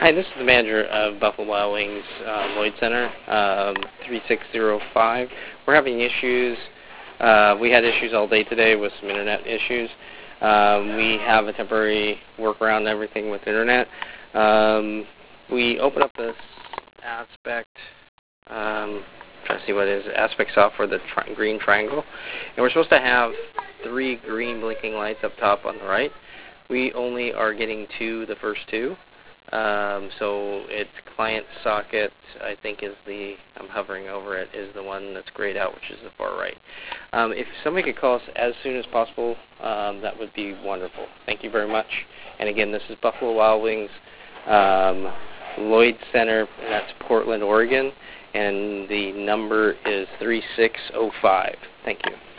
Hi, this is the manager of Buffalo Wild Wings Lloyd Center, 3605. We're having issues. We had issues all day today with some internet issues. We have a temporary workaround and everything with internet. We open up this Aspect, trying to see what it is, Aspect software, the green triangle, and we're supposed to have 3 green blinking lights up top on the right. We only are getting the first 2. So its client socket, I think, is I'm hovering over it, is the one that's grayed out, which is the far right. If somebody could call us as soon as possible, that would be wonderful. Thank you very much. And again, this is Buffalo Wild Wings Lloyd Center, and that's Portland, Oregon, and the number is 3605. Thank you.